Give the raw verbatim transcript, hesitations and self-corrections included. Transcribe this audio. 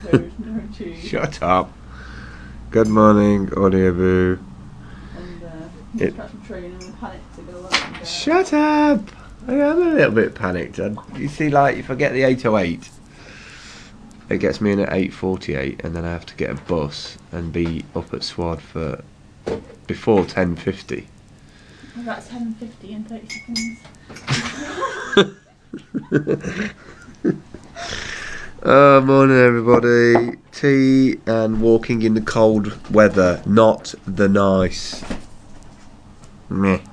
Food, no cheese. Shut up. Good morning, Audio Boo. And uh, It- catch a train and panic to go up and go. Shut up! I am a little bit panicked. I, you see, like, if I get the eight oh eight, it gets me in at eight forty-eight, and then I have to get a bus and be up at Swad for before ten fifty. Well, that's ten fifty in thirty seconds. Oh, morning everybody. Tea and walking in the cold weather, not the nice. Meh.